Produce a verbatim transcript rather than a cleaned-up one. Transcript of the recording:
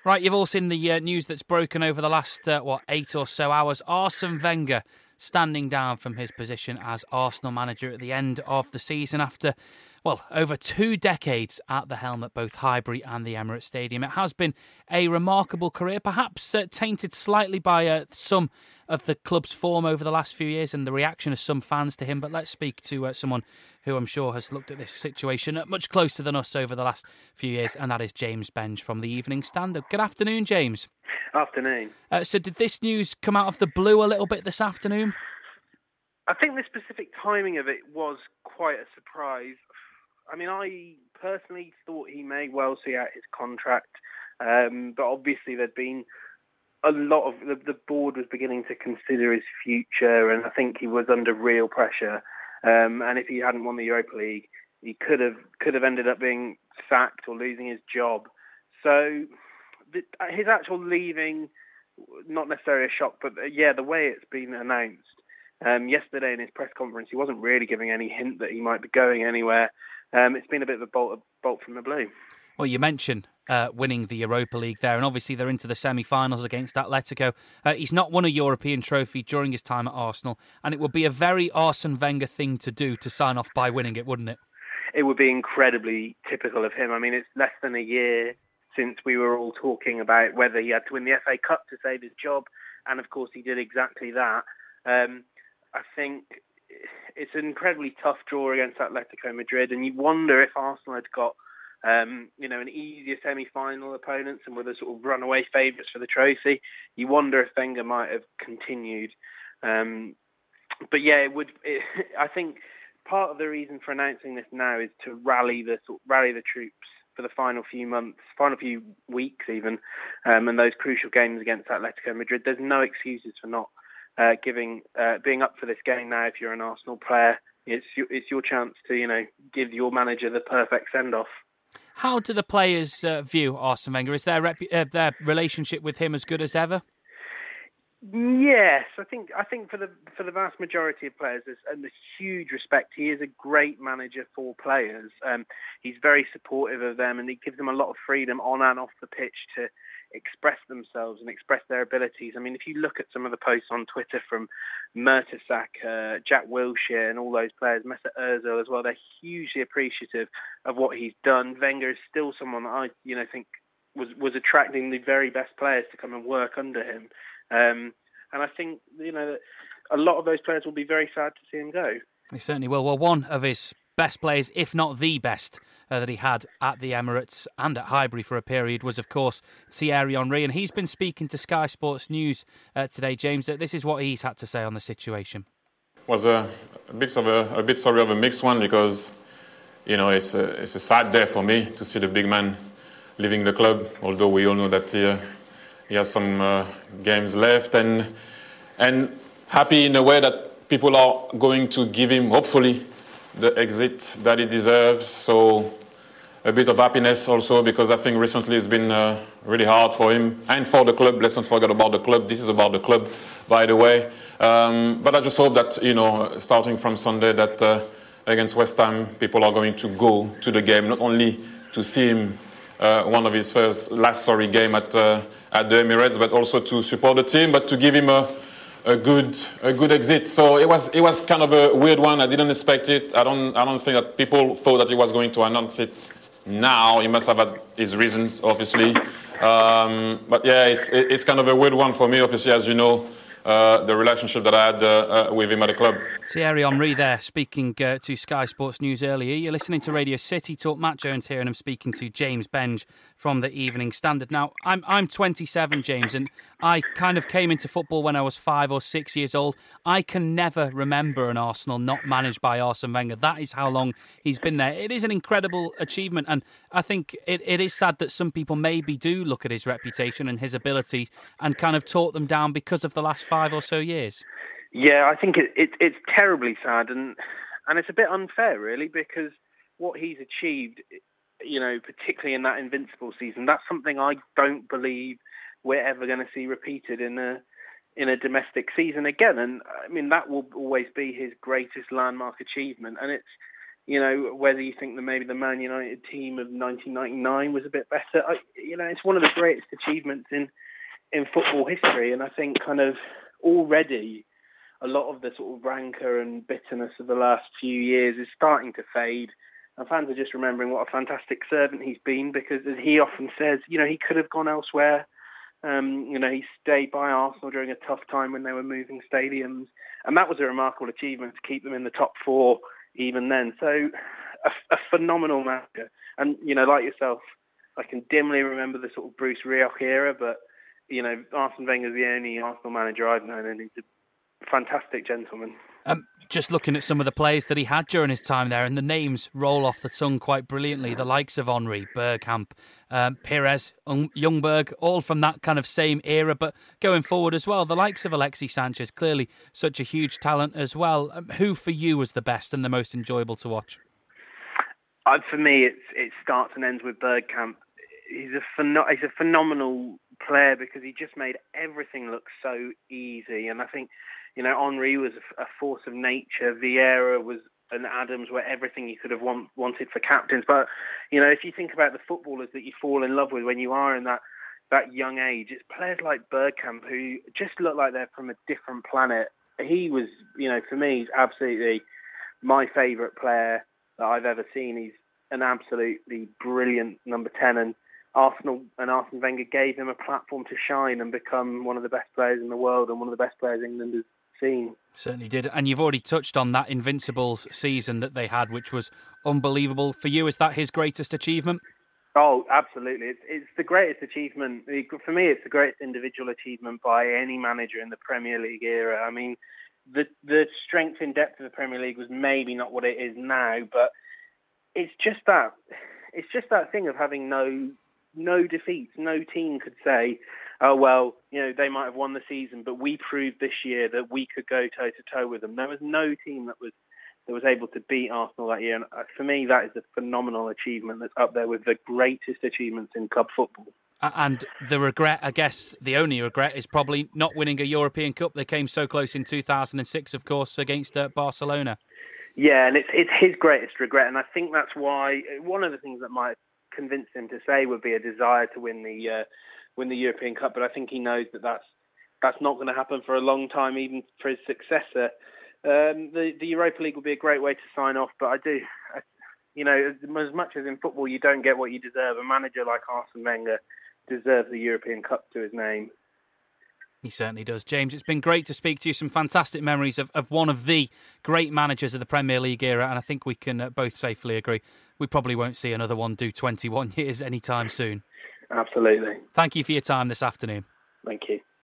Right, you've all seen the uh, news that's broken over the last, uh, what, eight or so hours. Arsene Wenger standing down from his position as Arsenal manager at the end of the season after, well, over two decades at the helm at both Highbury and the Emirates Stadium. It has been a remarkable career, perhaps uh, tainted slightly by uh, some of the club's form over the last few years and the reaction of some fans to him. But let's speak to uh, someone who I'm sure has looked at this situation much closer than us over the last few years, and that is James Benge from the Evening Standard. Good afternoon, James. Afternoon. Uh, so did this news come out of the blue a little bit this afternoon? I think the specific timing of it was quite a surprise. I mean, I personally thought he may well see out his contract, um, but obviously there'd been a lot of... The, the board was beginning to consider his future, and I think he was under real pressure. Um, and if he hadn't won the Europa League, he could have could have ended up being sacked or losing his job. So the, his actual leaving, not necessarily a shock, but uh, yeah, the way it's been announced. Um, yesterday in his press conference, he wasn't really giving any hint that he might be going anywhere. Um, it's been a bit of a bolt, a bolt from the blue. Well, you mentioned uh, winning the Europa League there, and obviously they're into the semi-finals against Atletico. Uh, he's not won a European trophy during his time at Arsenal, and it would be a very Arsene Wenger thing to do to sign off by winning it, wouldn't it? It would be incredibly typical of him. I mean, it's less than a year since we were all talking about whether he had to win the F A Cup to save his job, and of course he did exactly that. Um, I think it's an incredibly tough draw against Atletico Madrid, and you wonder if Arsenal had got Um, you know, an easier semi-final opponents and were the sort of runaway favourites for the trophy. You wonder if Wenger might have continued. Um, but yeah, it would. It, I think part of the reason for announcing this now is to rally the sort rally the troops for the final few months, final few weeks even, um, and those crucial games against Atletico Madrid. There's no excuses for not uh, giving, uh, being up for this game now. If you're an Arsenal player, it's your, it's your chance to, you know, give your manager the perfect send-off. How do the players uh, view Arsene Wenger? Is their rep- uh, their relationship with him as good as ever? Yes, I think I think for the for the vast majority of players, there's and there's huge respect. He is a great manager for players. Um, he's very supportive of them, and he gives them a lot of freedom on and off the pitch to express themselves and express their abilities. I mean, if you look at some of the posts on Twitter from Mertesacker, uh, Jack Wilshere, and all those players, Mesut Ozil as well, they're hugely appreciative of what he's done. Wenger is still someone that I, you know, think was was attracting the very best players to come and work under him. Um, and I think, you know, a lot of those players will be very sad to see him go. He certainly will. Well, one of his best players, if not the best, uh, that he had at the Emirates and at Highbury for a period was, of course, Thierry Henry. And he's been speaking to Sky Sports News uh, today, James. This is what he's had to say on the situation. It was a, a bit of a, a bit sorry of a mixed one because, you know, it's a, it's a sad day for me to see the big man leaving the club, although we all know that he, uh, he has some uh, games left, and and happy in a way that people are going to give him, hopefully, the exit that he deserves. So a bit of happiness also, because I think recently it's been uh, really hard for him and for the club. Let's not forget about the club. This is about the club, by the way. Um, but I just hope that, you know, starting from Sunday, that uh, against West Ham, people are going to go to the game, not only to see him uh, one of his first, last, sorry, game at uh, at the Emirates, but also to support the team, but to give him a a good a good exit. So it was it was kind of a weird one. I didn't expect it. I don't I don't think that people thought that he was going to announce it now. He must have had his reasons, obviously. Um, but yeah, it's it's kind of a weird one for me, obviously, as you know. Uh, the relationship that I had uh, uh, with him at the club. Thierry Henry there, speaking uh, to Sky Sports News earlier. You're listening to Radio City Talk. Matt Jones here, and I'm speaking to James Benge from the Evening Standard. Now, I'm I'm twenty-seven, James, and I kind of came into football when I was five or six years old. I can never remember an Arsenal not managed by Arsene Wenger. That is how long he's been there. It is an incredible achievement, and I think it, it is sad that some people maybe do look at his reputation and his abilities and kind of talk them down because of the last five or so years. Yeah, I think it, it, it's terribly sad, and and it's a bit unfair, really, because what he's achieved, you know, particularly in that Invincible season, that's something I don't believe we're ever going to see repeated in a in a domestic season again. And I mean, that will always be his greatest landmark achievement. And it's you know, whether you think that maybe the Man United team of nineteen ninety-nine was a bit better, I, you know, it's one of the greatest achievements in, in football history. And I think kind of already a lot of the sort of rancor and bitterness of the last few years is starting to fade. And fans are just remembering what a fantastic servant he's been, because as he often says, you know, he could have gone elsewhere. Um, you know, he stayed by Arsenal during a tough time when they were moving stadiums. And that was a remarkable achievement to keep them in the top four even then. So a, a phenomenal manager. And, you know, like yourself, I can dimly remember the sort of Bruce Rioch era, but, you know, Arsene Wenger's the only Arsenal manager I've known, and he's a fantastic gentleman. Um, just looking at some of the players that he had during his time there, and the names roll off the tongue quite brilliantly. The likes of Henry, Bergkamp, um, Pires, um, Ljungberg, all from that kind of same era, but going forward as well. The likes of Alexis Sanchez, clearly such a huge talent as well. Um, who for you was the best and the most enjoyable to watch? Uh, for me, it's, it starts and ends with Bergkamp. He's a, pheno- he's a phenomenal player because he just made everything look so easy. And I think, you know, Henry was a force of nature. Vieira was an Adams, where everything you could have want, wanted for captains. But, you know, if you think about the footballers that you fall in love with when you are in that, that young age, it's players like Bergkamp who just look like they're from a different planet. He was, you know, for me, he's absolutely my favourite player that I've ever seen. He's an absolutely brilliant number ten, and Arsenal and Arsene Wenger gave him a platform to shine and become one of the best players in the world and one of the best players England has seen. Certainly did. And you've already touched on that Invincibles season that they had, which was unbelievable. For you, is that his greatest achievement? Oh, absolutely. It's, it's the greatest achievement. For me, it's the greatest individual achievement by any manager in the Premier League era. I mean, the the strength and depth of the Premier League was maybe not what it is now, but it's just that it's just that thing of having no no defeats. No team could say, oh, well, you know, they might have won the season, but we proved this year that we could go toe-to-toe with them. There was no team that was that was able to beat Arsenal that year. And for me, that is a phenomenal achievement that's up there with the greatest achievements in club football. And the regret, I guess, the only regret is probably not winning a European Cup. They came so close in two thousand six, of course, against uh, Barcelona. Yeah, and it's it's his greatest regret. And I think that's why one of the things that might convince him to say would be a desire to win the uh, win the European Cup, but I think he knows that that's that's not going to happen for a long time, even for his successor. Um, the the Europa League will be a great way to sign off, but I do, I, you know, as much as in football you don't get what you deserve, a manager like Arsene Wenger deserves the European Cup to his name. He certainly does. James, it's been great to speak to you. Some fantastic memories of, of one of the great managers of the Premier League era, and I think we can uh, both safely agree we probably won't see another one do twenty-one years anytime soon. Absolutely. Thank you for your time this afternoon. Thank you.